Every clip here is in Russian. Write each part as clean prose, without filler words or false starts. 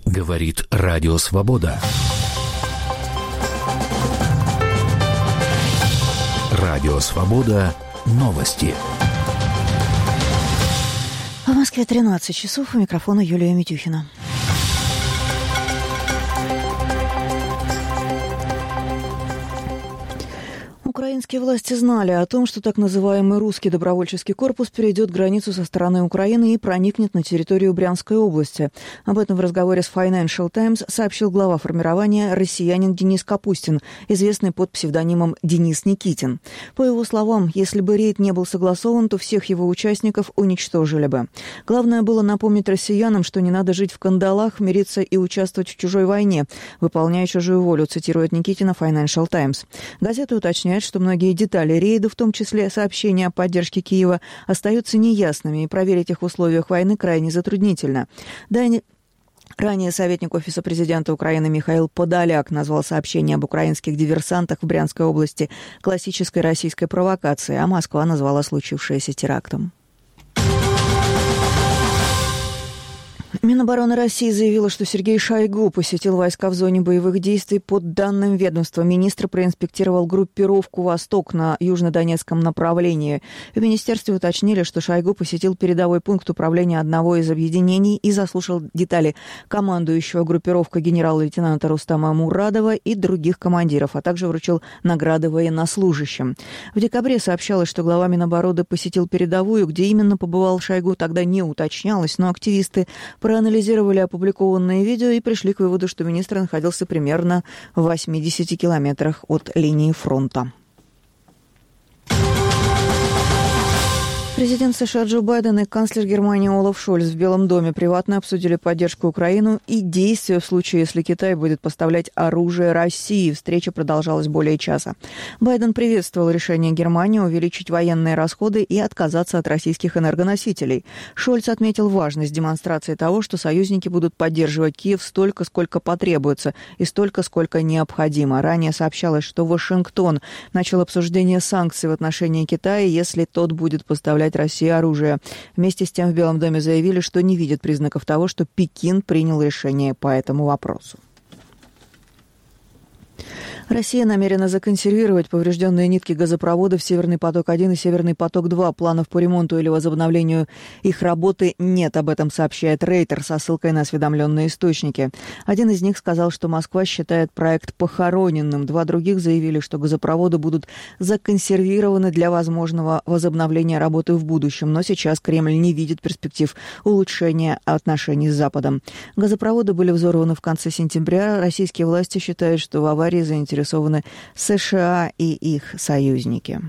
Говорит Радио Свобода. Радио Свобода. Новости. В Москве 13 часов. У микрофона Юлия Митюхина. Украинские власти знали о том, что так называемый русский добровольческий корпус перейдет границу со стороны Украины и проникнет на территорию Брянской области. Об этом в разговоре с Financial Times сообщил глава формирования россиянин Денис Капустин, известный под псевдонимом Денис Никитин. По его словам, если бы рейд не был согласован, то всех его участников уничтожили бы. Главное было напомнить россиянам, что не надо жить в кандалах, мириться и участвовать в чужой войне, выполняя чужую волю, цитирует Никитина Financial Times. Газета уточняет, что многие детали рейда, в том числе сообщения о поддержке Киева, остаются неясными, и проверить их в условиях войны крайне затруднительно. Ранее советник Офиса президента Украины Михаил Подоляк назвал сообщение об украинских диверсантах в Брянской области классической российской провокацией, а Москва назвала случившееся терактом. Минобороны России заявила, что Сергей Шойгу посетил войска в зоне боевых действий. Под данным ведомства, министр проинспектировал группировку «Восток» на южнодонецком направлении. В министерстве уточнили, что Шойгу посетил передовой пункт управления одного из объединений и заслушал детали командующего группировкой генерал-лейтенанта Рустама Мурадова и других командиров, а также вручил награды военнослужащим. В декабре сообщалось, что глава Минобороны посетил передовую. Где именно побывал Шойгу, тогда не уточнялось, но активисты проанализировали опубликованные видео и пришли к выводу, что министр находился примерно в 80 километрах от линии фронта. Президент США Джо Байден и канцлер Германии Олаф Шольц в Белом доме приватно обсудили поддержку Украины и действия в случае, если Китай будет поставлять оружие России. Встреча продолжалась более часа. Байден приветствовал решение Германии увеличить военные расходы и отказаться от российских энергоносителей. Шольц отметил важность демонстрации того, что союзники будут поддерживать Киев столько, сколько потребуется, и столько, сколько необходимо. Ранее сообщалось, что Вашингтон начал обсуждение санкций в отношении Китая, если тот будет поставлять России оружие. Вместе с тем в Белом доме заявили, что не видят признаков того, что Пекин принял решение по этому вопросу. Россия намерена законсервировать поврежденные нитки газопроводов «Северный поток-1» и «Северный поток-2». Планов по ремонту или возобновлению их работы нет. Об этом сообщает Рейтер со ссылкой на осведомленные источники. Один из них сказал, что Москва считает проект похороненным. Два других заявили, что газопроводы будут законсервированы для возможного возобновления работы в будущем. Но сейчас Кремль не видит перспектив улучшения отношений с Западом. Газопроводы были взорваны в конце сентября. Российские власти считают, что в аварии заинтересованы США и их союзники.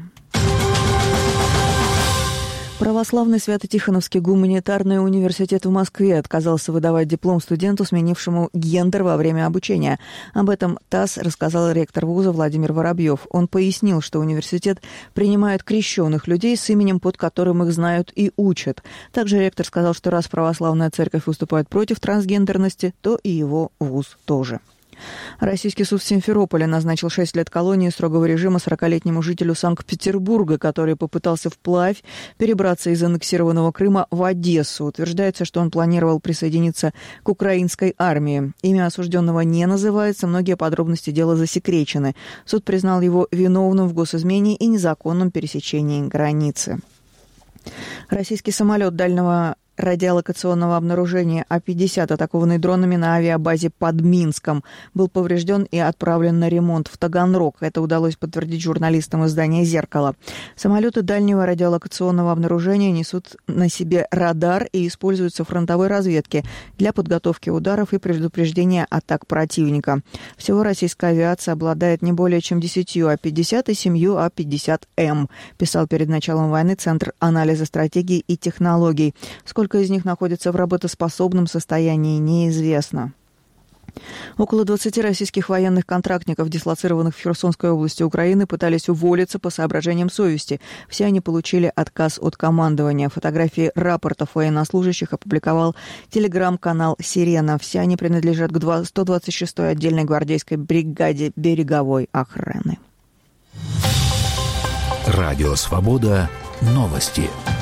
Православный Свято-Тихоновский гуманитарный университет в Москве отказался выдавать диплом студенту, сменившему гендер во время обучения. Об этом ТАСС рассказал ректор вуза Владимир Воробьев. Он пояснил, что университет принимает крещенных людей с именем, под которым их знают и учат. Также ректор сказал, что раз православная церковь выступает против трансгендерности, то и его вуз тоже. Российский суд в Симферополе назначил 6 лет колонии строгого режима 40-летнему жителю Санкт-Петербурга, который попытался вплавь перебраться из аннексированного Крыма в Одессу. Утверждается, что он планировал присоединиться к украинской армии. Имя осужденного не называется, многие подробности дела засекречены. Суд признал его виновным в госизмене и незаконном пересечении границы. Российский самолет дальнего радиолокационного обнаружения А-50, атакованный дронами на авиабазе под Минском, был поврежден и отправлен на ремонт в Таганрог. Это удалось подтвердить журналистам издания «Зеркало». Самолеты дальнего радиолокационного обнаружения несут на себе радар и используются в фронтовой разведке для подготовки ударов и предупреждения атак противника. Всего российская авиация обладает не более чем 10 А-50 и 7 А-50М, писал перед началом войны Центр анализа стратегий и технологий. Сколько из них находится в работоспособном состоянии, неизвестно. Около 20 российских военных контрактников, дислоцированных в Херсонской области Украины, пытались уволиться по соображениям совести. Все они получили отказ от командования. Фотографии рапортов военнослужащих опубликовал телеграм-канал «Сирена». Все они принадлежат к 126-й отдельной гвардейской бригаде береговой охраны. Радио «Свобода». Новости.